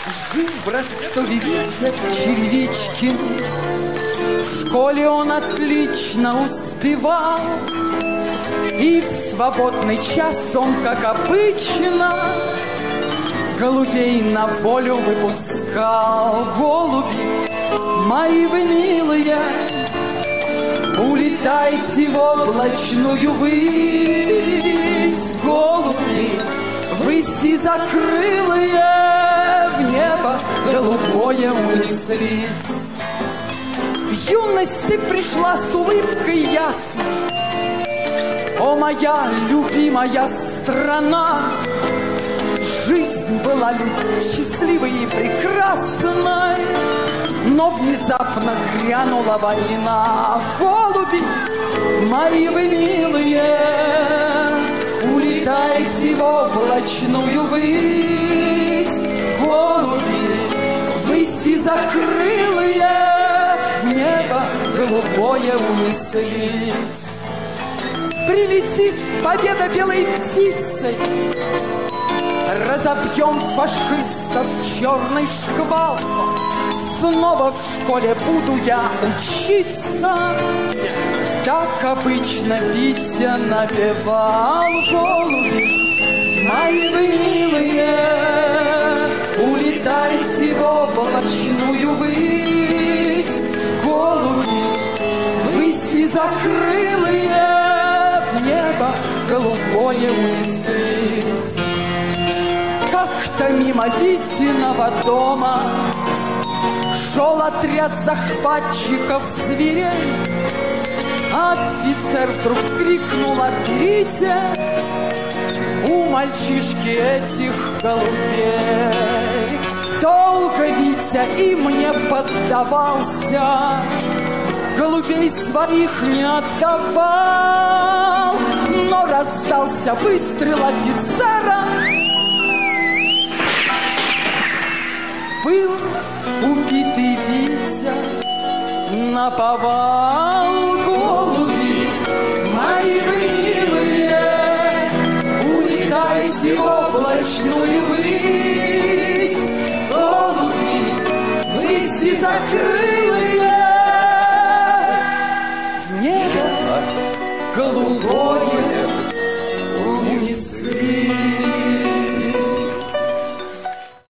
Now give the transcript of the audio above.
Жил в Ростове Витя Черевичкин. В школе он отлично успевал, и в свободный час он, как обычно, голубей на волю выпускал. Голуби, мои вы милые, улетайте в облачную высь. Голуби, выси закрылые, в небо голубое унеслись. Юность ты пришла с улыбкой ясной, о, моя любимая страна! Жизнь была счастливой и прекрасной, но внезапно грянула война. Голуби, мои вы милые, улетайте в облачную высь. Голуби, выси закрылые, в небо голубое унеслись. Прилетит победа белой птицей, разобьем фашистов черный шквал. Снова в школе буду я учиться, так обычно Витя напевал. Голуби, мои вы милые, улетайте в облачную высь. Голуби, выси закрылые, в небо голубое унеслись. Как-то мимо Витиного дома шел отряд захватчиков зверей. Офицер вдруг крикнул: отберите у мальчишки этих голубей. Долго Витя им не поддавался, голубей своих не отдавал. Но раздался выстрел офицера, был убитый Витя наповал.